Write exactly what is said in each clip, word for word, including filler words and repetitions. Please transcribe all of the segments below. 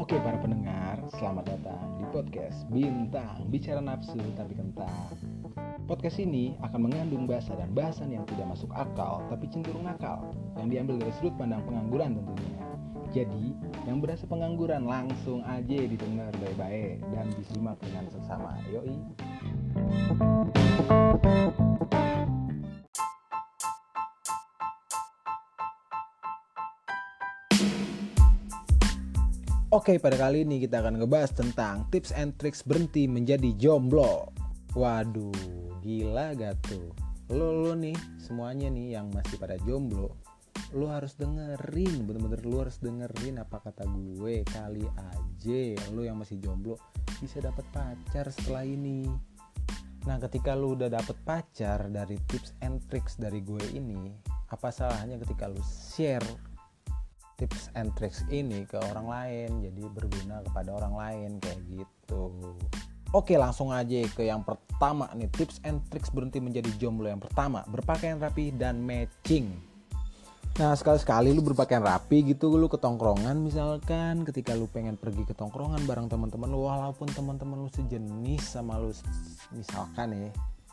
Oke para pendengar, selamat datang di podcast Bintang Bicara Nafsu Tapi Kentang. Podcast ini akan mengandung bahasa dan bahasan yang tidak masuk akal tapi cenderung nakal, yang diambil dari sudut pandang pengangguran tentunya. Jadi, yang berasa pengangguran langsung aja didengar baik-baik dan disimak dengan seksama. Yoi. Oke, pada kali ini kita akan ngebahas tentang tips and tricks berhenti menjadi jomblo. Waduh, gila gak tuh? Lo, lo nih, semuanya nih yang masih pada jomblo, lo harus dengerin, bener-bener lo harus dengerin apa kata gue. Kali aja lo yang masih jomblo bisa dapat pacar setelah ini. Nah, ketika lo udah dapet pacar dari tips and tricks dari gue ini, apa salahnya ketika lo share tips and tricks ini ke orang lain, jadi berguna kepada orang lain kayak gitu. Oke, langsung aja ke yang pertama nih, tips and tricks berhenti menjadi jomblo. Yang pertama, berpakaian rapi dan matching. Nah, sekali-sekali lu berpakaian rapi gitu, lu ke tongkrongan misalkan, ketika lu pengen pergi ke tongkrongan bareng teman-teman lu, walaupun teman-teman lu sejenis sama lu misalkan ya.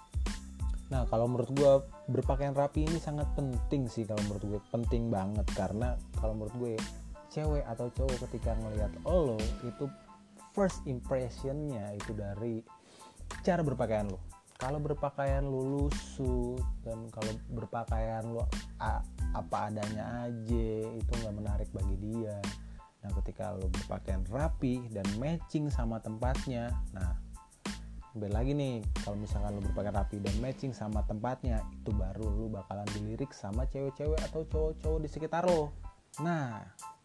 Nah, kalau menurut gue berpakaian rapi ini sangat penting sih, kalau menurut gue penting banget, karena kalau menurut gue cewek atau cowok ketika ngelihat lo itu first impressionnya itu dari cara berpakaian lo. Kalau berpakaian lo lusuh dan kalau berpakaian lo a- apa adanya aja, itu nggak menarik bagi dia. Nah, ketika lo berpakaian rapi dan matching sama tempatnya, nah beda lagi nih, kalau misalkan lu berpakaian rapi dan matching sama tempatnya, itu baru lu bakalan dilirik sama cewek-cewek atau cowok-cowok di sekitar lo. Nah,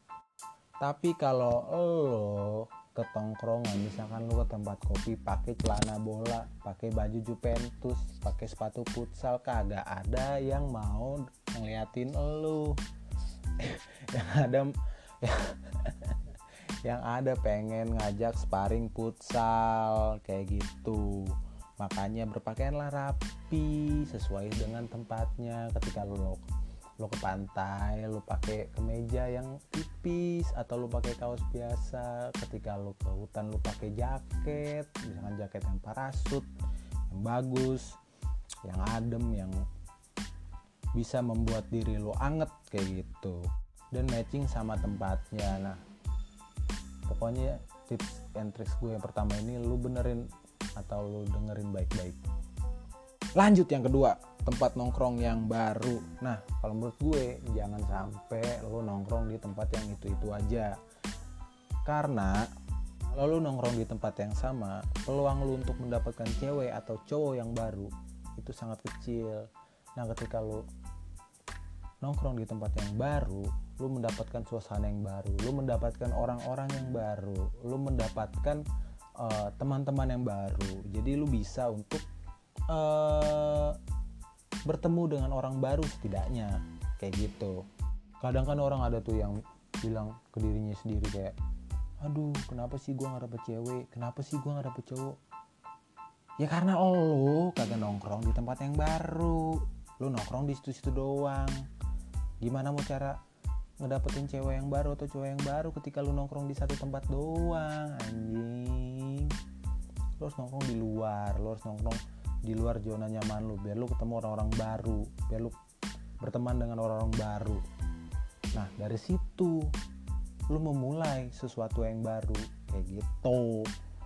tapi kalau lo ke tongkrongan, misalkan lu ke tempat kopi pakai celana bola, pakai baju Juventus, pakai sepatu futsal, kagak ada yang mau ngeliatin lo. yang ada ya, yang ada pengen ngajak sparring futsal kayak gitu. Makanya berpakaianlah rapi sesuai dengan tempatnya. Ketika lo lo ke pantai, lo pakai kemeja yang tipis atau lo pakai kaos biasa. Ketika lo ke hutan, lo pakai jaket, misalkan jaket yang parasut yang bagus, yang adem, yang bisa membuat diri lo anget kayak gitu, dan matching sama tempatnya. Nah, pokoknya tips and tricks gue yang pertama ini lu benerin atau lu dengerin baik-baik. Lanjut yang kedua, tempat nongkrong yang baru. Nah, kalau menurut gue jangan sampai lu nongkrong di tempat yang itu-itu aja. Karena kalau lu nongkrong di tempat yang sama, peluang lu untuk mendapatkan cewek atau cowok yang baru itu sangat kecil. Nah, ketika lu nongkrong di tempat yang baru, lu mendapatkan suasana yang baru, lu mendapatkan orang-orang yang baru, lu mendapatkan uh, teman-teman yang baru. Jadi lu bisa untuk uh, bertemu dengan orang baru setidaknya kayak gitu. Kadang kan orang ada tuh yang bilang ke dirinya sendiri kayak, aduh kenapa sih gue gak dapet cewek, kenapa sih gue gak dapet cowok. Ya karena lo kagak nongkrong di tempat yang baru, lu nongkrong di situ-situ doang. Gimana mau cara ngedapetin cewek yang baru atau cowok yang baru ketika lu nongkrong di satu tempat doang, anjing. Lu harus nongkrong di luar, lu harus nongkrong di luar zona nyaman lu, biar lu ketemu orang-orang baru, biar lu berteman dengan orang-orang baru. Nah, dari situ lu memulai sesuatu yang baru kayak gitu.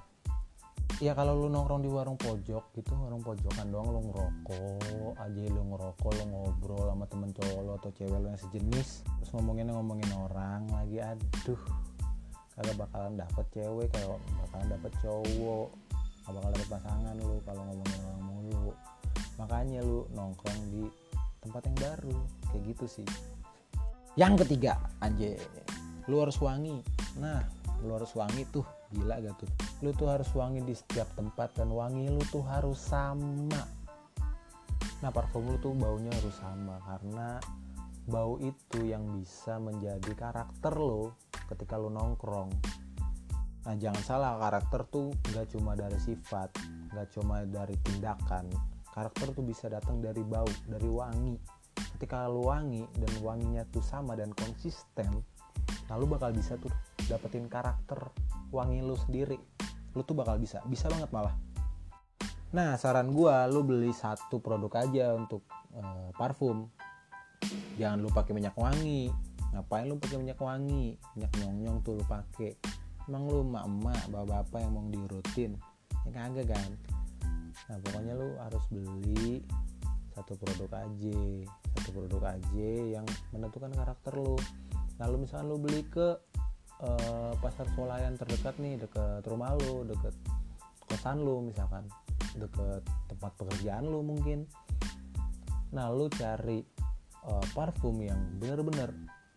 Ya kalau lu nongkrong di warung pojok gitu, warung pojokan doang, lu ngerokok aja, lu ngerokok, lu ngobrol sama temen cowok lu atau cewek lu yang sejenis, terus ngomongin ngomongin orang lagi, aduh kagak bakalan dapet cewek, kagak bakalan dapet cowok, kagak bakalan dapet pasangan lu kalau ngomongin orang mulu. Makanya lu nongkrong di tempat yang baru kayak gitu sih. Yang ketiga, anjay, lu harus wangi. Nah, lu harus wangi tuh, gila gak tuh? Lu tuh harus wangi di setiap tempat, dan wangi lu tuh harus sama. Nah, parfum lu tuh baunya harus sama, karena bau itu yang bisa menjadi karakter lu ketika lu nongkrong. Nah, jangan salah, karakter tuh gak cuma dari sifat, gak cuma dari tindakan. Karakter tuh bisa datang dari bau, dari wangi. Ketika lu wangi dan wanginya tuh sama dan konsisten, Nah lu bakal bisa tuh dapetin karakter wangi lu sendiri. Lu tuh bakal bisa, bisa banget malah. Nah saran gue, lu beli satu produk aja untuk uh, parfum. Jangan lu pakai minyak wangi. Ngapain lu pakai minyak wangi? Minyak nyong-nyong tuh lu pakai. Emang lu emak-emak, bapak-bapak yang mau diurutin? Ya kagak kan. Nah pokoknya lu harus beli satu produk aja, satu produk aja yang menentukan karakter lu. Lalu misalkan lu beli ke uh, pasar swalayan terdekat nih, deket rumah lu, deket kosan lu misalkan, deket tempat pekerjaan lu mungkin. Nah lu cari uh, parfum yang bener-bener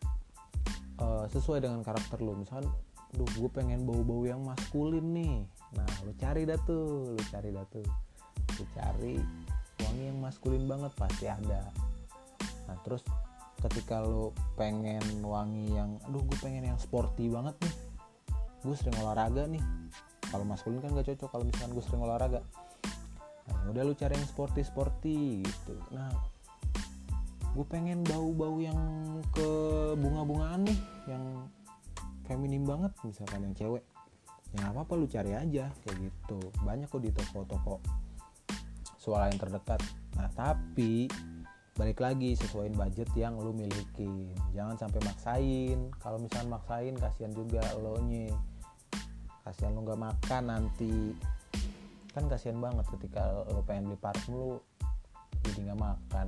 uh, sesuai dengan karakter lu. Misalkan, duh gue pengen bau-bau yang maskulin nih. Nah lu cari dah tuh, lu cari dah tuh, lu cari wangi yang maskulin banget, pasti ada. Nah terus ketika lo pengen wangi yang, aduh gue pengen yang sporty banget nih, gue sering olahraga nih, kalau maskulin kan gak cocok kalau misalkan gue sering olahraga. Nah udah lu cari yang sporty sporty gitu. Nah gue pengen bau-bau yang ke bunga-bungaan nih, yang feminim banget misalkan yang cewek, ya apa apa lu cari aja kayak gitu. Banyak kok di toko-toko swalayan terdekat. Nah tapi balik lagi, sesuaiin budget yang lu milikin. Jangan sampai maksain. Kalau misalkan maksain, kasihan juga lo nya. Kasihan lu gak makan nanti. Kan kasihan banget ketika lo pengen beli parfum lu jadi gak makan.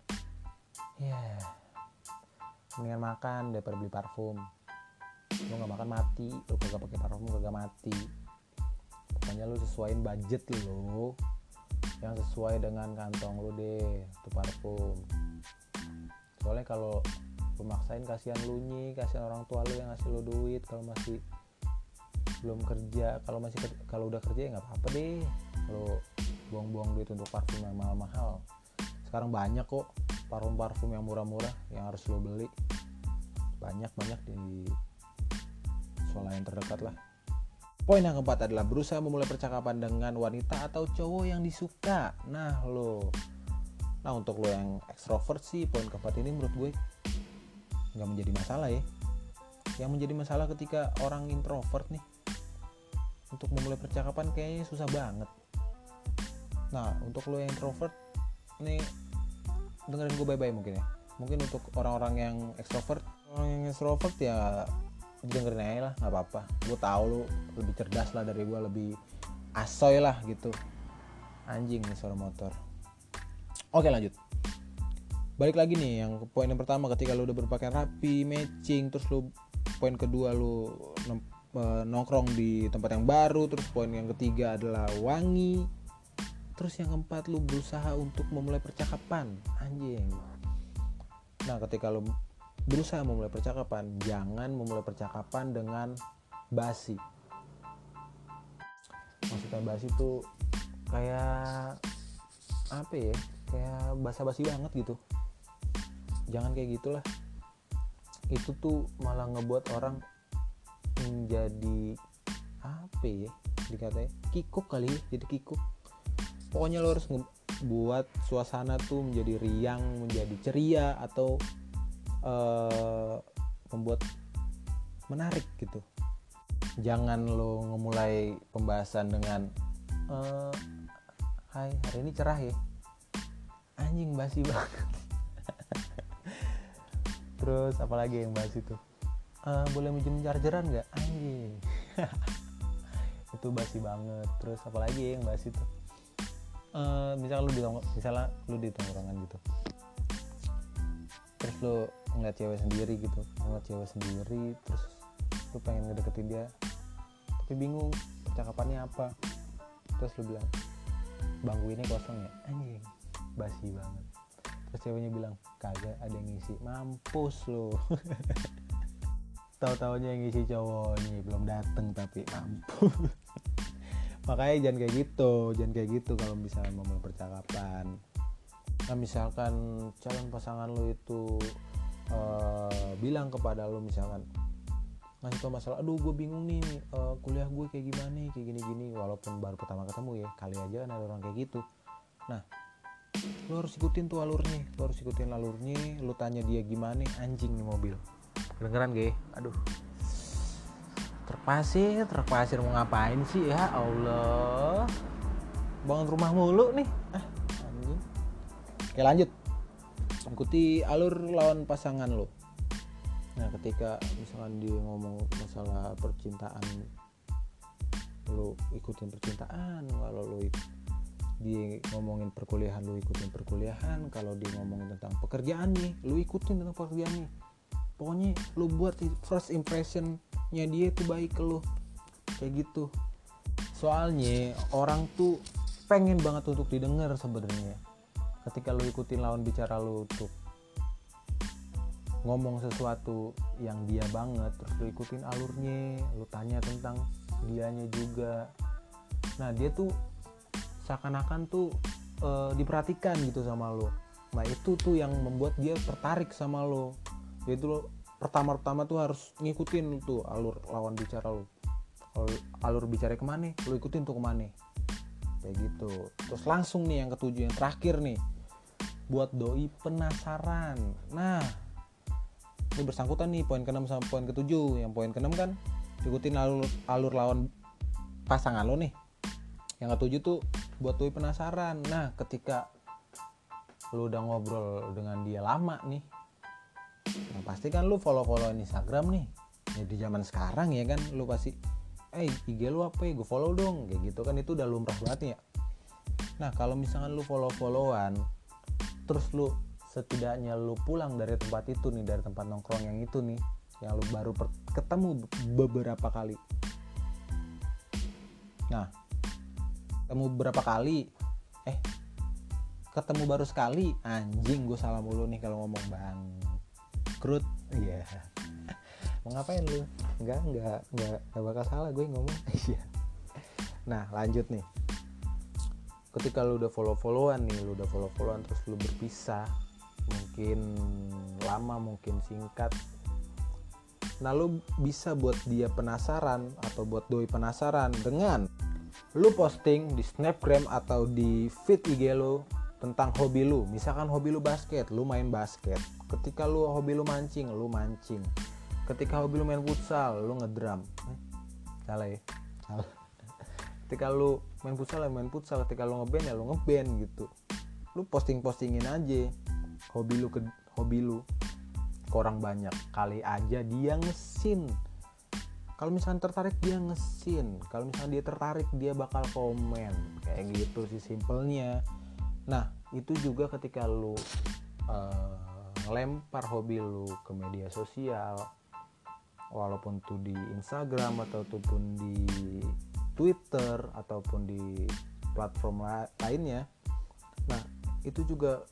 Ya yeah. Mendingan makan daripada beli parfum. Lu gak makan mati, lu kagak pakai parfum kagak mati. Pokoknya lu sesuaiin budget lu yang sesuai dengan kantong lu deh tuh parfum. Soalnya kalau lu maksain, kasihan lu nyi, kasihan orang tua lu yang ngasih lu duit kalau masih belum kerja. Kalau masih kalau udah kerja ya nggak apa-apa deh kalau buang-buang duit untuk parfum yang mahal-mahal. Sekarang banyak kok parfum-parfum yang murah-murah yang harus lu beli. Banyak-banyak di swalayan terdekat lah. Poin yang keempat adalah berusaha memulai percakapan dengan wanita atau cowok yang disuka. Nah lo, nah untuk lo yang ekstrovert sih, poin keempat ini menurut gue nggak menjadi masalah ya. Yang menjadi masalah ketika orang introvert nih, untuk memulai percakapan kayaknya susah banget. Nah untuk lo yang introvert nih, dengerin gue bye-bye mungkin ya. Mungkin untuk orang-orang yang ekstrovert, orang yang ekstrovert ya dengerin aja lah, nggak apa-apa. Gue tahu lu lebih cerdas lah dari gue, lebih asoy lah gitu. Anjing nih suara motor. Oke lanjut. Balik lagi nih yang poin yang pertama, ketika lu udah berpakaian rapi, matching, terus lu poin kedua lu nongkrong di tempat yang baru, terus poin yang ketiga adalah wangi, terus yang keempat lu berusaha untuk memulai percakapan. Anjing. Nah ketika lu berusaha memulai percakapan, jangan memulai percakapan dengan basi. Maksudnya basi tuh kayak apa ya, kayak basa-basi banget gitu. Jangan kayak gitulah. Itu tuh malah ngebuat orang menjadi apa ya, dikatain kikuk kali ya, jadi kikuk. Pokoknya lo harus ngebuat suasana tuh menjadi riang, menjadi ceria, atau Uh, membuat menarik gitu. Jangan lo ngemulai pembahasan dengan uh, hai hari ini cerah ya. Anjing basi banget. Terus apalagi yang basi itu, uh, boleh minjem chargeran gak? Anjing. Itu basi banget. Terus apalagi yang basi itu, uh, misalnya lu di misalnya lu di tongkrongan gitu, terus lu ngeliat cewek sendiri gitu, ngeliat cewek sendiri terus lu pengen ngedeketin dia tapi bingung percakapannya apa, terus lu bilang bangku ini kosong ya. Anjing basi banget. Terus ceweknya bilang kagak, ada yang ngisi. Mampus lu. Tahu-taunya yang ngisi cowoknya belum dateng tapi mampus. Makanya jangan kayak gitu, jangan kayak gitu kalau misalnya mau percakapan. Nah misalkan calon pasangan lu itu Uh, bilang kepada lo, misalkan ngasih tau masalah, aduh gue bingung nih uh, kuliah gue kayak gimana nih, kayak gini-gini, walaupun baru pertama ketemu ya, kali aja kan ada orang kayak gitu. Nah lo harus ikutin tuh alurnya, lo harus ikutin alurnya, lo tanya dia gimana, anjing nih mobil, Kedengeran gak? Aduh, truk pasir, truk pasir mau ngapain sih ya Allah. Bangun rumah mulu nih. Ah, anjing. Oke, lanjut. Ikuti alur lawan pasangan lo. Nah, ketika misalkan dia ngomong masalah percintaan, lo ikutin percintaan. Kalau lo dia ngomongin perkuliahan, lo ikutin perkuliahan. Kalau dia ngomongin tentang pekerjaan nih, lo ikutin tentang pekerjaan nih. Pokoknya lo buat first impressionnya dia itu baik ke lo, kayak gitu. Soalnya orang tuh pengen banget untuk didengar sebenarnya. Ketika lo ikutin lawan bicara lo untuk ngomong sesuatu yang dia banget, terus lo ikutin alurnya, lo tanya tentang dianya juga. Nah, dia tuh seakan-akan tuh e, diperhatikan gitu sama lo. Nah, itu tuh yang membuat dia tertarik sama lo. Jadi lo pertama-tama tuh harus ngikutin tuh alur lawan bicara lo. Alur, alur bicara kemana, lo ikutin tuh kemana, kayak gitu. Terus langsung nih yang ketujuh, yang terakhir nih, buat doi penasaran. Nah, ini bersangkutan nih poin keenam sama poin ketujuh. Yang poin keenam kan ikutin alur, alur lawan pasangan lo nih. Yang ketujuh tuh buat doi penasaran. Nah, ketika lo udah ngobrol dengan dia lama nih, nah pasti kan lo follow-followan Instagram nih. Ya di zaman sekarang ya kan, lo pasti eh I G lu apa ya, gue follow dong, kayak gitu kan. Itu udah lumrah banget ya. Nah, kalau misalkan lu follow-followan, terus lu setidaknya lu pulang dari tempat itu nih, dari tempat nongkrong yang itu nih, yang lu baru per- ketemu beberapa kali. Nah, ketemu beberapa kali, eh ketemu baru sekali, anjing gue salah mulu nih kalau ngomong bang krut, iya. Yeah. Mau ngapain lu? Enggak, enggak, enggak, enggak bakal salah gue ngomong. Iya. Nah, lanjut nih. Ketika lu udah follow-followan nih, lu udah follow-followan terus lu berpisah, mungkin lama, mungkin singkat. Nah, lu bisa buat dia penasaran atau buat doi penasaran dengan lu posting di Snapgram atau di feed I G lu tentang hobi lu. Misalkan hobi lu basket, lu main basket. Ketika lu hobi lu mancing, lu mancing. Ketika hobi lu main futsal, lu ngedrum. Eh, salah ya? Salah. Ketika lu main futsal, lu main futsal. Ketika lu ngeband, ya lu ngeband gitu. Lu posting-postingin aja hobi lu ke hobi lu ke orang banyak. Kali aja dia ngesin. Kalau misalnya tertarik dia ngesin. Kalau misalnya dia tertarik dia bakal komen. Kayak gitu sih simpelnya. Nah, itu juga ketika lu uh, ngelempar hobi lu ke media sosial, walaupun tuh di Instagram ataupun di Twitter ataupun di platform lainnya. Nah, itu juga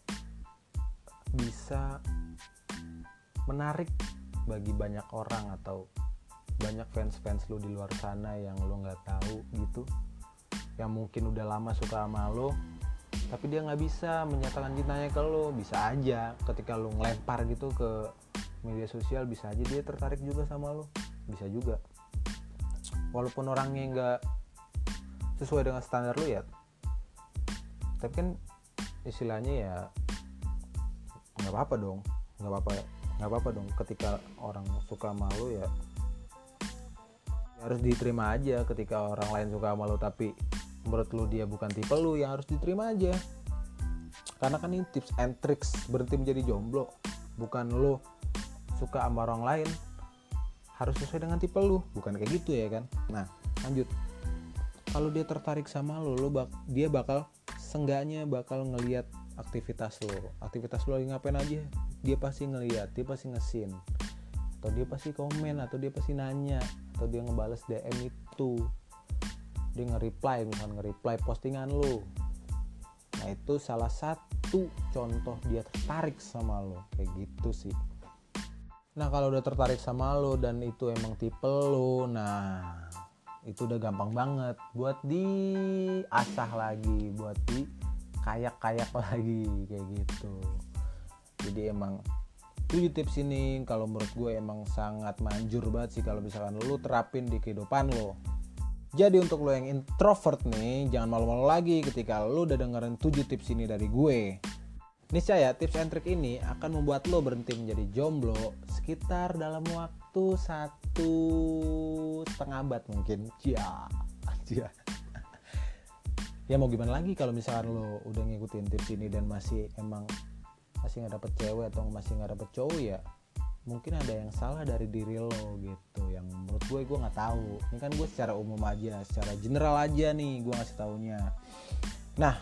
bisa menarik bagi banyak orang atau banyak fans-fans lu di luar sana yang lu nggak tahu gitu, yang mungkin udah lama suka sama lu tapi dia nggak bisa menyatakan cintanya ke lu. Bisa aja ketika lu ngelempar gitu ke media sosial, bisa aja dia tertarik juga sama lo, bisa juga. Walaupun orangnya nggak sesuai dengan standar lo ya, tapi kan istilahnya ya nggak apa-apa dong, nggak apa-apa, nggak apa-apa dong. Ketika orang suka sama lo ya, ya harus diterima aja. Ketika orang lain suka sama lo tapi menurut lo dia bukan tipe lo, ya harus diterima aja. Karena kan ini tips and tricks berhenti menjadi jomblo, bukan lo suka sama orang lain harus sesuai dengan tipe lu, bukan kayak gitu ya kan. Nah, lanjut. Kalau dia tertarik sama lu, lu bak- dia bakal seenggaknya bakal ngelihat aktivitas lu. Aktivitas lu lagi ngapain aja, dia pasti ngelihat, dia pasti ngesin, atau dia pasti komen, atau dia pasti nanya, atau dia ngebales D M itu, dia nge-reply, misalnya nge-reply postingan lu. Nah, itu salah satu contoh dia tertarik sama lu, kayak gitu sih. Nah, kalau udah tertarik sama lo dan itu emang tipe lo, nah itu udah gampang banget buat diasah lagi, buat di kayak-kayak lagi, kayak gitu. Jadi emang tujuh tips ini kalau menurut gue emang sangat manjur banget sih kalau misalkan lo terapin di kehidupan lo. Jadi untuk lo yang introvert nih, jangan malu-malu lagi ketika lo udah dengerin tujuh tips ini dari gue. Niscaya tips and trick ini akan membuat lo berhenti menjadi jomblo. Sekian sekitar dalam waktu satu setengah abad mungkin. Ya, ya. Ya mau gimana lagi kalau misalkan lo udah ngikutin tips ini dan masih emang masih nggak dapet cewek atau masih nggak dapet cowok, ya mungkin ada yang salah dari diri lo gitu. Yang menurut gue gue nggak tahu. Ini kan gue secara umum aja, secara general aja nih gue ngasih taunya. Nah,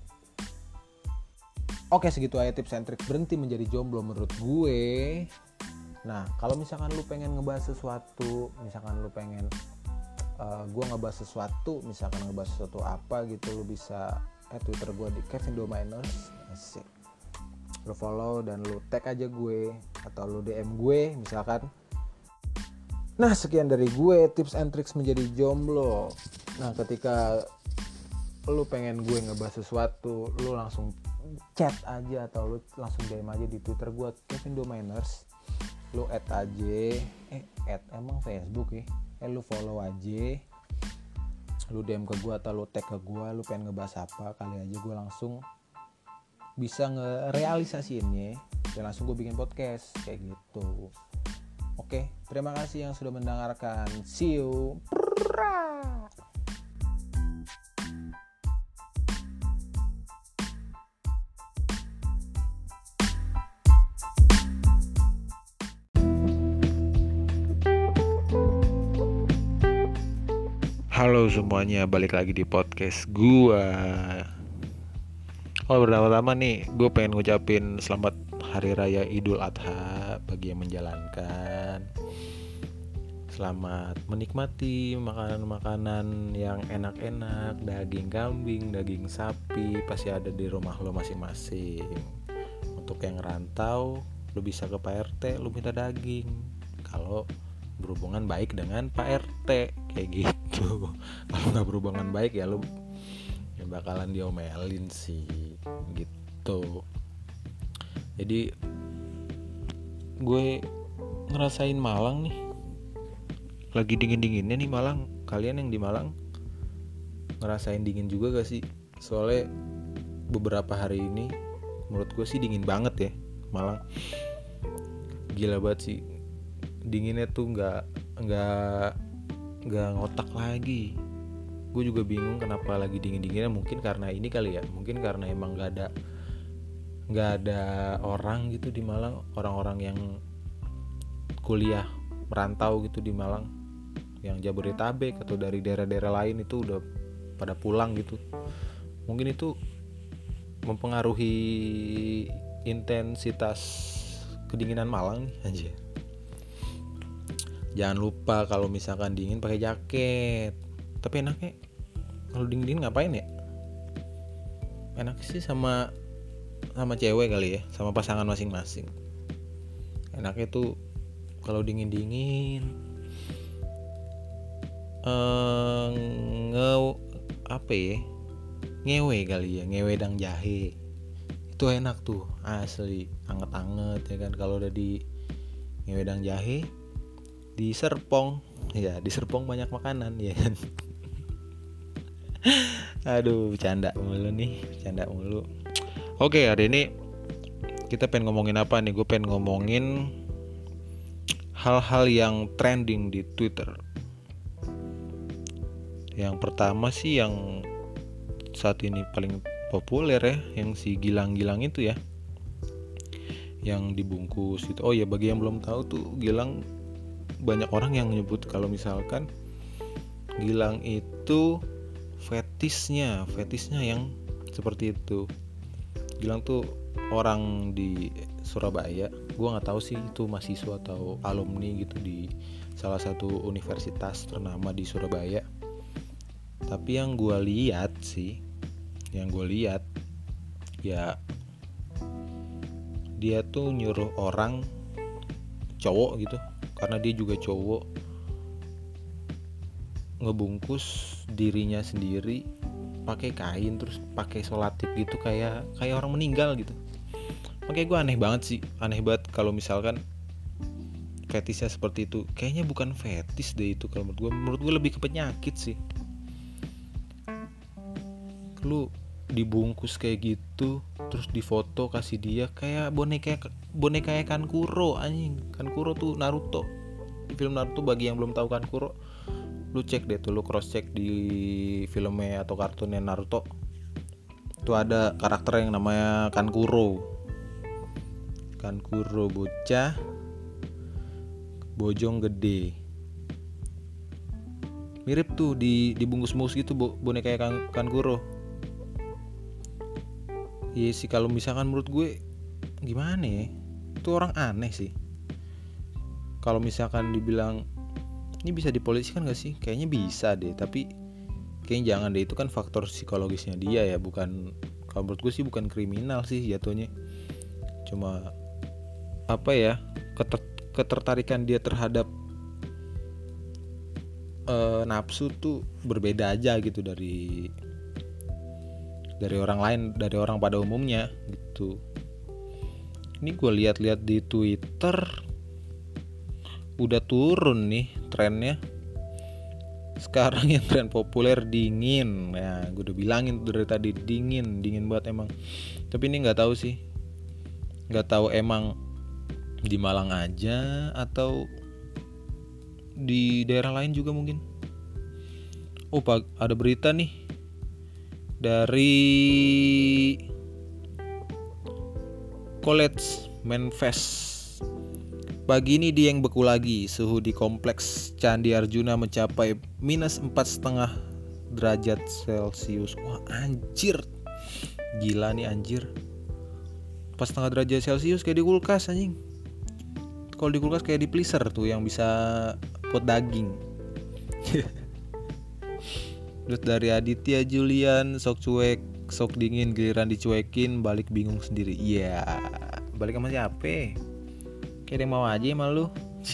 oke segitu aja tips and trick berhenti menjadi jomblo menurut gue. Nah kalau misalkan lu pengen ngebahas sesuatu, misalkan lu pengen Uh, gue ngebahas sesuatu, misalkan ngebahas sesuatu apa gitu, lu bisa add Twitter gue di Kevin Dominers, asik. Lu follow dan lu tag aja gue atau lu D M gue misalkan. Nah sekian dari gue tips and tricks menjadi jomblo. Nah ketika lu pengen gue ngebahas sesuatu, lu langsung chat aja atau lu langsung D M aja di Twitter gue Kevin Dominers. Lu add aja, eh add emang Facebook ya. Eh lu follow aja, lu D M ke gue atau lu tag ke gue, lu pengen ngebahas apa, kali aja gue langsung bisa ngerealisasiinnya dan langsung gue bikin podcast kayak gitu. Oke, terima kasih yang sudah mendengarkan. See you. Halo semuanya, balik lagi di podcast gua. Oh pertama-tama nih, gue pengen ngucapin selamat Hari Raya Idul Adha bagi yang menjalankan. Selamat menikmati makanan-makanan yang enak-enak, daging kambing, daging sapi, pasti ada di rumah lo masing-masing. Untuk yang rantau, lo bisa ke Pak R T, lo minta daging. Kalau berhubungan baik dengan Pak R T kayak gitu. Kalau nggak berhubungan baik ya lu ya bakalan diomelin sih gitu. Jadi gue ngerasain Malang nih, lagi dingin-dinginnya nih Malang. Kalian yang di Malang ngerasain dingin juga gak sih? Soalnya beberapa hari ini menurut gue sih dingin banget ya Malang. Gila banget sih dinginnya tuh nggak nggak nggak ngotak lagi. Gue juga bingung kenapa lagi dingin dinginnya. Mungkin karena ini kali ya, mungkin karena emang nggak ada nggak ada orang gitu di Malang, orang-orang yang kuliah merantau gitu di Malang, yang Jabodetabek atau dari daerah-daerah lain itu udah pada pulang gitu. Mungkin itu mempengaruhi intensitas kedinginan Malang nih anjir. Jangan lupa kalau misalkan dingin pakai jaket. Tapi enaknya kalau dingin-dingin ngapain ya? Enak sih sama sama cewek kali ya, sama pasangan masing-masing. Enaknya tuh kalau dingin-dingin eh nge apa ya? Ngewe kali ya, ngewedang jahe. Itu enak tuh, asli, anget-anget ya kan kalau udah di ngewedang jahe. Di Serpong, ya di Serpong banyak makanan ya kan. Aduh, bercanda mulu nih, bercanda mulu. Oke, hari ini kita pengen ngomongin apa nih? Gue pengen ngomongin hal-hal yang trending di Twitter. Yang pertama sih yang saat ini paling populer ya, yang si Gilang-Gilang itu ya, yang dibungkus itu. Oh ya, bagi yang belum tahu tuh Gilang, banyak orang yang menyebut kalau misalkan Gilang itu fetisnya, fetisnya yang seperti itu. Gilang tuh orang di Surabaya. Gue nggak tahu sih itu mahasiswa atau alumni gitu di salah satu universitas ternama di Surabaya. Tapi yang gue lihat sih, yang gue lihat ya dia tuh nyuruh orang cowok gitu, karena dia juga cowok, ngebungkus dirinya sendiri pakai kain terus pakai solatip gitu, kayak kayak orang meninggal gitu. Makanya gue aneh banget sih, aneh banget kalau misalkan fetisnya seperti itu. Kayaknya bukan fetis deh itu kalau menurut gue. Menurut gue lebih ke penyakit sih. Lu dibungkus kayak gitu, terus difoto kasih dia kayak boneka boneka kayak Kankuro anjing. Kankuro tuh Naruto. Di film Naruto, bagi yang belum tahu Kankuro, lu cek deh tuh, lu cross check di filmnya atau kartunnya Naruto. Tuh ada karakter yang namanya Kankuro. Kankuro bocah bojong gede. Mirip tuh di dibungkus-bungkus gitu boneka kayak kan, Kankuro. Iya sih, kalau misalkan menurut gue gimana ya, itu orang aneh sih. Kalau misalkan dibilang ini bisa dipolisikan gak sih? Kayaknya bisa deh, tapi kayaknya jangan deh, itu kan faktor psikologisnya dia ya, bukan, kalau menurut gue sih bukan kriminal sih jatuhnya. Cuma apa ya, keter- ketertarikan dia terhadap uh, nafsu tuh berbeda aja gitu dari dari orang lain, dari orang pada umumnya gitu. Ini gue lihat-lihat di Twitter udah turun nih trennya. Sekarang yang tren populer dingin. Ya, gue udah bilangin dari tadi, dingin, dingin banget emang. Tapi ini nggak tahu sih, nggak tahu emang di Malang aja atau di daerah lain juga mungkin. Oh, ada berita nih dari College Manifest. Pagi ini Dieng beku lagi. Suhu di kompleks Candi Arjuna mencapai minus empat koma lima derajat Celcius. Wah anjir, gila nih anjir. empat koma lima derajat Celcius kayak di kulkas anjing. Kalau di kulkas kayak di freezer tuh yang bisa buat daging. Terus dari Aditya Julian, sok cuek, sok dingin, giliran dicuekin, balik bingung sendiri. Iya, yeah. Balik sama siapa? Kayak yang mau aja sama lu.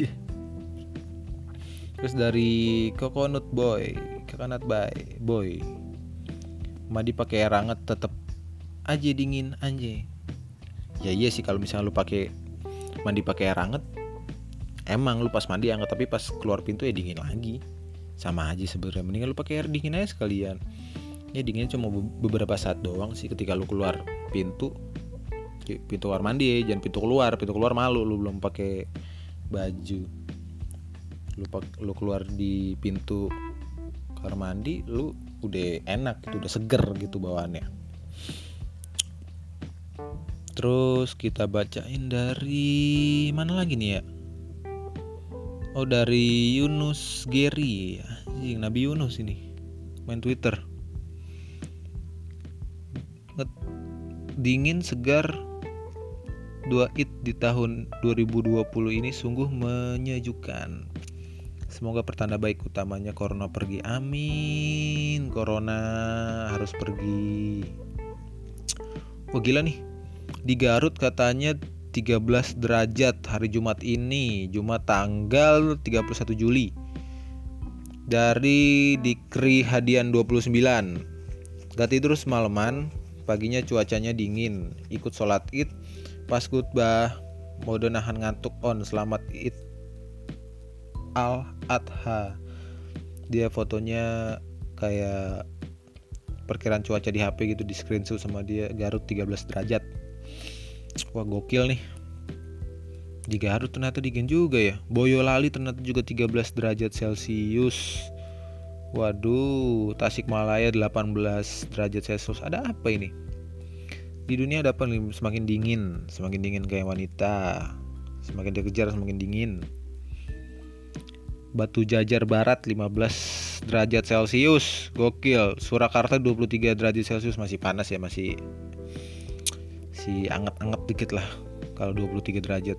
Terus dari Coconut Boy, Coconut Boy, Boy, mandi pakai air hangat tetep aja dingin anjay. Ya iya sih, kalau misalnya lu pakai mandi pakai air hangat, emang lu pas mandi hangat, tapi pas keluar pintu ya dingin lagi. Sama aja sebenarnya, mendingan lu pakai air dingin aja sekalian. Ya dinginnya cuma beberapa saat doang sih ketika lu keluar pintu. Pintu kamar mandi ya, jangan pintu keluar. Pintu keluar malu, lu belum pakai baju. Lu lu keluar di pintu kamar mandi, lu udah enak gitu, udah seger gitu bawaannya. Terus kita bacain dari mana lagi nih ya? Oh, dari Yunus Geri. Anjing, Nabi Yunus ini main Twitter. Dingin segar dua Id di tahun dua ribu dua puluh ini sungguh menyejukkan. Semoga pertanda baik, utamanya corona pergi. Amin. Corona harus pergi. Wah gila nih. Di Garut katanya tiga belas derajat hari Jumat ini, Jumat tanggal tiga puluh satu Juli. Dari Dikri Hadian dua puluh sembilan. Gak tidur semalaman, paginya cuacanya dingin. Ikut sholat Id, pas khutbah mode nahan ngantuk on. Selamat Id Al-Adha. Dia fotonya kayak perkiraan cuaca di H P gitu, di screenshot sama dia. Garut tiga belas derajat. Wah gokil nih. Di Garut ternyata dingin juga ya. Boyolali ternyata juga tiga belas derajat Celcius. Waduh, Tasikmalaya delapan belas derajat Celcius. Ada apa ini? Di dunia ada apa nih? Semakin dingin, semakin dingin kayak wanita. Semakin dikejar semakin dingin. Batu Jajar Barat lima belas derajat Celcius. Gokil. Surakarta dua puluh tiga derajat Celcius. Masih panas ya, masih si anget-anget dikit lah kalau dua puluh tiga derajat.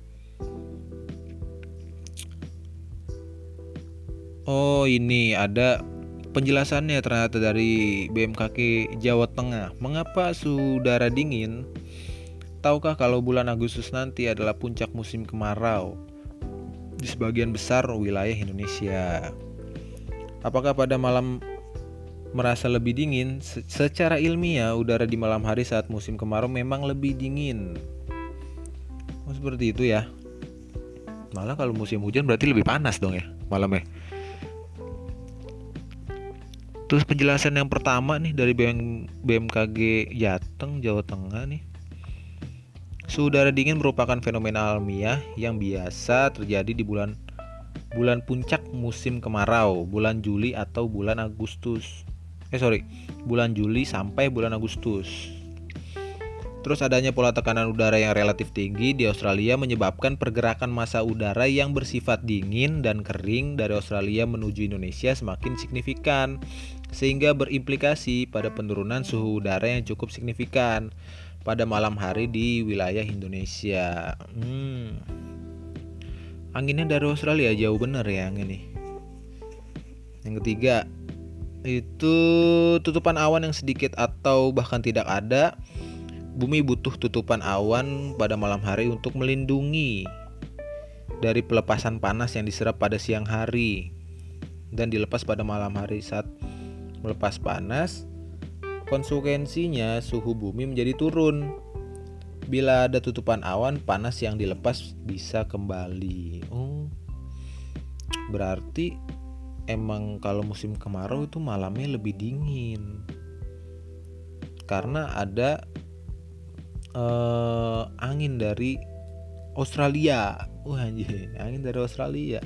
Oh, ini ada penjelasannya ternyata dari B M K G Jawa Tengah. Mengapa suhu udara dingin? Tahukah kalau bulan Agustus nanti adalah puncak musim kemarau di sebagian besar wilayah Indonesia? Apakah pada malam merasa lebih dingin? Secara ilmiah, udara di malam hari saat musim kemarau memang lebih dingin. Oh, seperti itu ya. Malah kalau musim hujan berarti lebih panas dong ya malamnya. Terus penjelasan yang pertama nih dari B M, B M K G Jateng, Jawa Tengah nih. Suhu udara dingin merupakan fenomena alamiah yang biasa terjadi di bulan bulan puncak musim kemarau, bulan Juli atau bulan Agustus. Eh sorry, bulan Juli sampai bulan Agustus. Terus adanya pola tekanan udara yang relatif tinggi di Australia menyebabkan pergerakan massa udara yang bersifat dingin dan kering dari Australia menuju Indonesia semakin signifikan, sehingga berimplikasi pada penurunan suhu udara yang cukup signifikan pada malam hari di wilayah Indonesia. Hmm. Anginnya dari Australia jauh bener ya angin nih. Yang ketiga, itu tutupan awan yang sedikit atau bahkan tidak ada. Bumi butuh tutupan awan pada malam hari untuk melindungi dari pelepasan panas yang diserap pada siang hari dan dilepas pada malam hari. Saat melepas panas, konsekuensinya suhu bumi menjadi turun. Bila ada tutupan awan, panas yang dilepas bisa kembali. Oh, berarti emang kalau musim kemarau itu malamnya lebih dingin karena ada Uh, angin dari Australia. Wah anjir, angin dari Australia.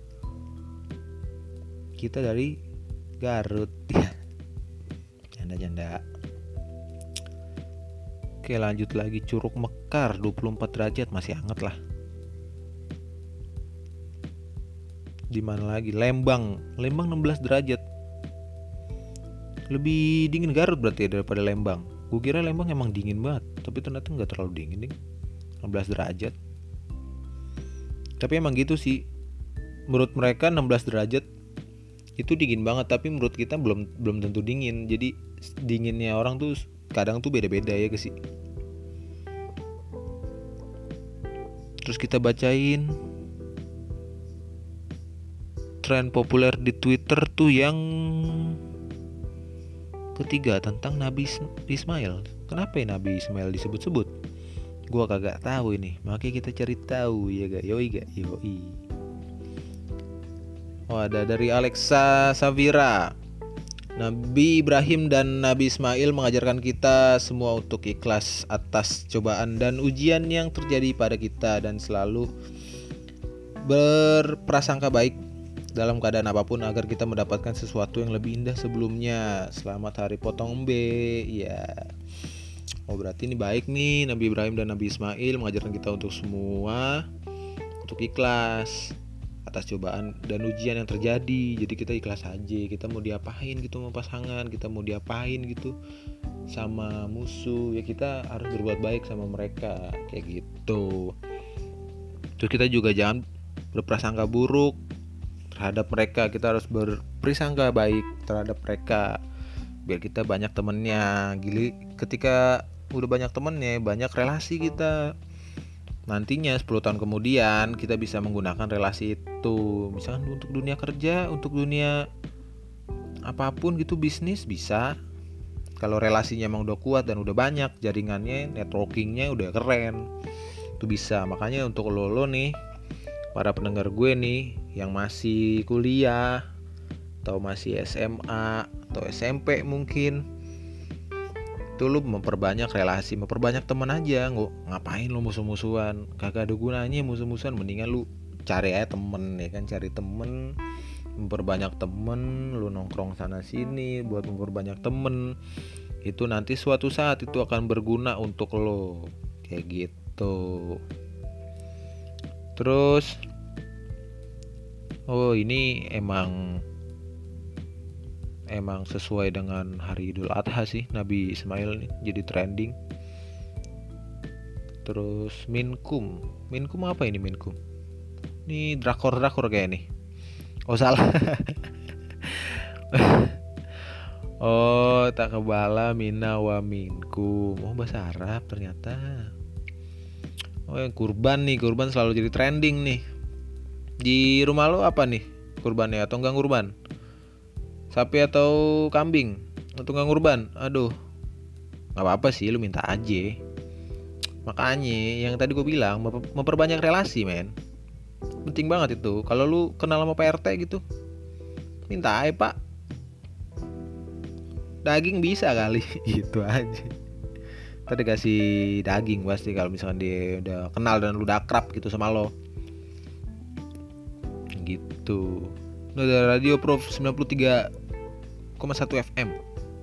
Kita dari Garut. Janda-janda. Oke, lanjut lagi. Curug Mekar dua puluh empat derajat, masih hangat lah. Di mana lagi? Lembang. Lembang enam belas derajat. Lebih dingin Garut berarti daripada Lembang. Gue kira Lembang emang dingin banget, tapi ternyata nggak terlalu dingin nih, enam belas derajat. Tapi emang gitu sih, menurut mereka enam belas derajat itu dingin banget, tapi menurut kita belum belum tentu dingin. Jadi dinginnya orang tuh kadang tuh beda-beda ya guys. Terus kita bacain tren populer di Twitter tuh yang ketiga tentang Nabi Ismail. Kenapa ya Nabi Ismail disebut-sebut? Gua kagak tahu ini. Makanya kita cari tahu ya gak? Yoi gak? Yoi. Oh, ada dari Alexa Savira. Nabi Ibrahim dan Nabi Ismail mengajarkan kita semua untuk ikhlas atas cobaan dan ujian yang terjadi pada kita dan selalu berprasangka baik dalam keadaan apapun agar kita mendapatkan sesuatu yang lebih indah sebelumnya. Selamat Hari Potong B. Ya. Oh, berarti ini baik nih, Nabi Ibrahim dan Nabi Ismail mengajarkan kita untuk semua untuk ikhlas atas cobaan dan ujian yang terjadi. Jadi kita ikhlas aja. Kita mau diapain gitu sama pasangan, kita mau diapain gitu sama musuh, ya kita harus berbuat baik sama mereka kayak gitu. Terus kita juga jangan berprasangka buruk terhadap mereka. Kita harus berprasangka baik terhadap mereka biar kita banyak temennya. Gili, ketika udah banyak temennya, banyak relasi kita, nantinya sepuluh tahun kemudian kita bisa menggunakan relasi itu misalkan untuk dunia kerja, untuk dunia apapun gitu, bisnis bisa. Kalau relasinya emang udah kuat dan udah banyak jaringannya, networkingnya udah keren, itu bisa. Makanya untuk lo, lo nih para pendengar gue nih yang masih kuliah atau masih S M A atau S M P mungkin, itu lu memperbanyak relasi, memperbanyak teman aja. Nggak ngapain lu musuh-musuhan, kagak ada gunanya musuh-musuhan. Mendingan lu cari aja temen ya kan, cari temen, memperbanyak temen, lu nongkrong sana sini buat memperbanyak temen. Itu nanti suatu saat itu akan berguna untuk lo kayak gitu. Terus oh ini emang emang sesuai dengan hari Idul Adha sih, Nabi Ismail nih jadi trending. Terus Minkum, Minkum apa ini Minkum? Ini drakor-drakor kayak nih. Oh salah. Oh tak kebala mina wa minkum. Oh bahasa Arab ternyata. Oh yang kurban nih, kurban selalu jadi trending nih. Di rumah lo apa nih kurbannya, atau enggak kurban? Sapi atau kambing? Atau enggak kurban? Aduh, nggak apa-apa sih, lu minta aja. Makanya yang tadi gue bilang, memperbanyak relasi men, penting banget itu. Kalau lu kenal sama P R T gitu, minta aja pak, daging bisa kali. Gitu aja. Tadi kasih daging pasti kalau misalkan dia udah kenal dan lu udah akrab gitu sama lo. Gitu. Udah Radio Prof sembilan puluh tiga koma satu F M.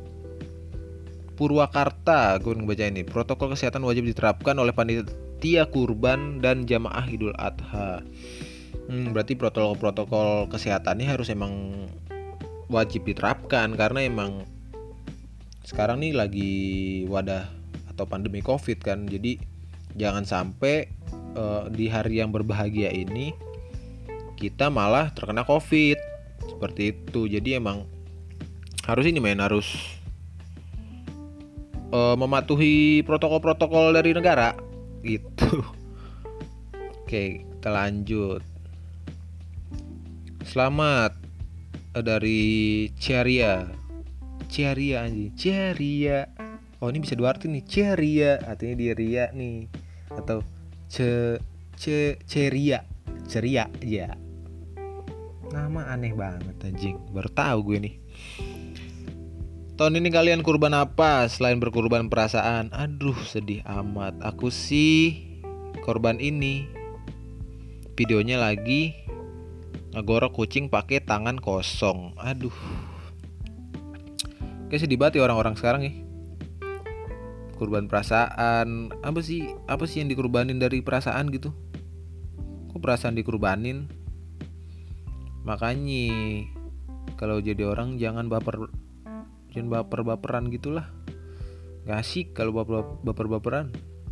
Purwakarta, gue ngebaca ini. Protokol kesehatan wajib diterapkan oleh panitia kurban dan jamaah Idul Adha. Hmm, berarti protokol-protokol kesehatannya harus emang wajib diterapkan karena emang sekarang nih lagi wadah atau pandemi Covid kan. Jadi jangan sampai uh, di hari yang berbahagia ini kita malah terkena Covid. Seperti itu. Jadi emang harus ini men harus uh, mematuhi protokol-protokol dari negara gitu. Oke, kita lanjut. Selamat dari Ciaria. Ciaria anjing. Ciaria. Oh, ini bisa dua arti nih. Ciaria artinya dia ria nih. Atau ce ce ceria. Ceria ya. Nama aneh banget anjing. Baru tahu gue nih. Tahun ini kalian kurban apa selain berkurban perasaan? Aduh, sedih amat. Aku sih korban ini. Videonya lagi ngegorok kucing pakai tangan kosong. Aduh. Kayak sedih banget ya orang-orang sekarang ya. Kurban perasaan. Apa sih? Apa sih yang dikurbanin dari perasaan gitu? Kok perasaan dikurbanin? Makanya kalau jadi orang jangan baper jangan baper-baperan gitulah. Gak asik kalau baper-baperan.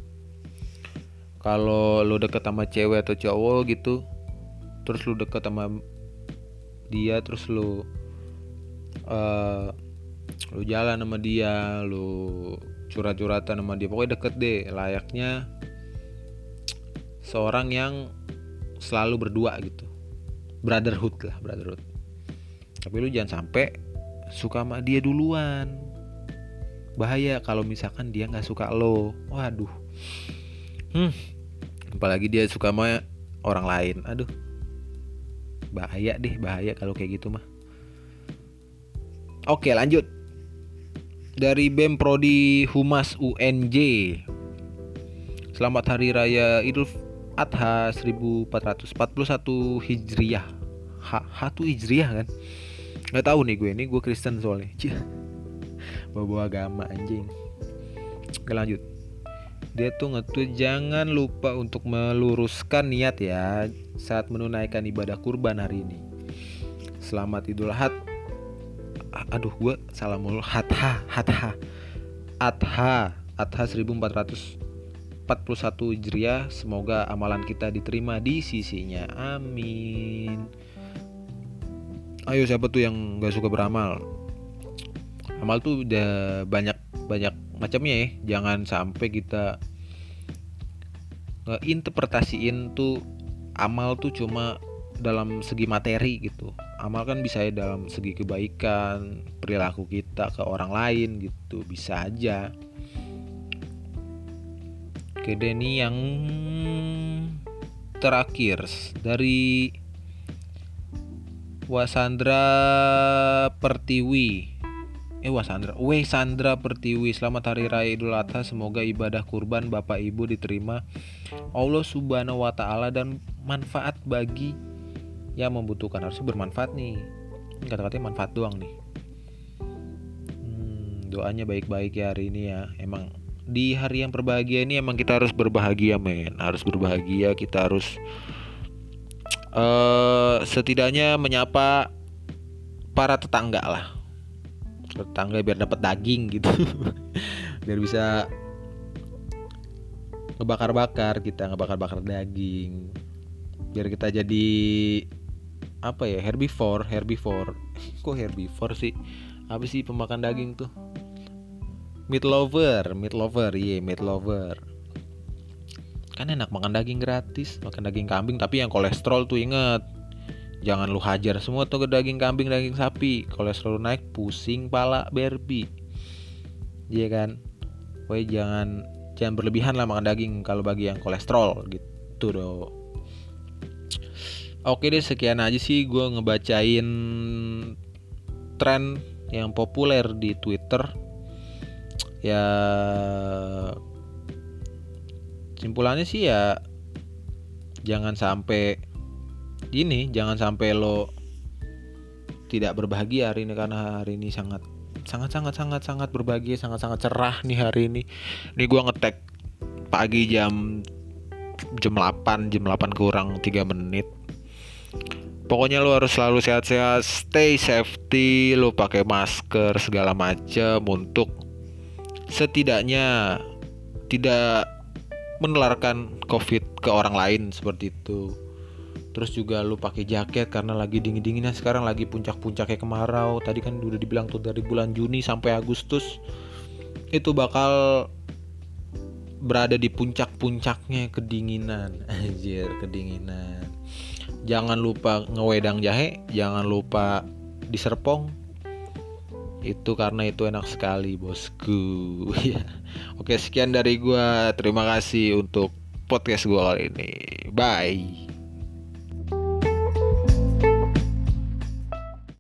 Kalau lo deket sama cewek atau cowok gitu, terus lu deket sama dia, terus lu uh, lu jalan sama dia, lu curhat-curhatan sama dia, pokoknya deket deh, layaknya seorang yang selalu berdua gitu, brotherhood lah, brotherhood. Tapi lu jangan sampai suka sama dia duluan, bahaya kalau misalkan dia nggak suka lo. Waduh, hmm, apalagi dia suka sama orang lain, aduh. Bahaya deh, bahaya kalau kayak gitu mah. Oke, lanjut. Dari B E M Prodi Humas U N J. Selamat Hari Raya Idul Adha seribu empat ratus empat puluh satu Hijriah. Ha, hatu Hijriah kan? Gak tahu nih gue, ini gue Kristen soalnya. Bawa agama anjing. Oke, lanjut. Dia tuh nge-tweet jangan lupa untuk meluruskan niat ya saat menunaikan ibadah kurban hari ini. Selamat Idul Adha. Aduh, gue salah mulu. Adha, Adha, Adha, Adha seribu empat ratus empat puluh satu Hijriah. Semoga amalan kita diterima di sisinya. Amin. Ayo, siapa tuh yang gak suka beramal? Amal tuh udah banyak banyak macamnya ya. Jangan sampai kita ngeinterpretasiin tuh amal tuh cuma dalam segi materi gitu. Amal kan bisa ya dalam segi kebaikan, perilaku kita ke orang lain gitu, bisa aja. Oke deh, nih yang terakhir dari Wasandra Pertiwi. Eh Wasandra, Weh Sandra Pertiwi. Selamat Hari Raya Idul Adha. Semoga ibadah kurban Bapak Ibu diterima Allah Subhanahu wa taala dan manfaat bagi yang membutuhkan. Harusnya bermanfaat nih. Kata-katanya manfaat doang nih. Hmm, doanya baik-baik ya hari ini ya. Emang di hari yang berbahagia ini emang kita harus berbahagia men. Harus berbahagia, kita harus uh, setidaknya menyapa para tetangga lah. Tetangga biar dapat daging gitu. Biar bisa ngebakar-bakar, kita ngebakar-bakar daging. Biar kita jadi apa ya, herbivore, herbivore. Kok herbivore sih? Apa sih pemakan daging tuh? Meat lover, meat lover, iya, yeah, meat lover. Kan enak makan daging gratis, makan daging kambing, tapi yang kolesterol tuh inget. Jangan lu hajar semua tuh ke daging kambing, daging sapi. Kolesterol naik, pusing pala Barbie. Iya kan? Woi, jangan jangan berlebihan lah makan daging kalau bagi yang kolesterol gitu doh. Oke deh, sekian aja sih gue ngebacain tren yang populer di Twitter. Ya simpulannya sih ya jangan sampai gini, jangan sampai lo tidak berbahagia hari ini, karena hari ini sangat sangat sangat sangat sangat berbahagia, sangat sangat cerah nih hari ini. Ini gue ngetek pagi jam jam delapan jam delapan kurang tiga menit. Pokoknya lo harus selalu sehat-sehat, stay safety, lo pakai masker segala macam untuk setidaknya tidak menularkan COVID ke orang lain seperti itu. Terus juga lu pakai jaket karena lagi dingin-dinginnya sekarang, lagi puncak-puncaknya kemarau. Tadi kan udah dibilang tuh dari bulan Juni sampai Agustus itu bakal berada di puncak-puncaknya kedinginan. Anjir, kedinginan. Jangan lupa ngewedang jahe, jangan lupa diserpong. Itu karena itu enak sekali, bosku. Ya. Oke, sekian dari gua. Terima kasih untuk podcast gua kali ini. Bye.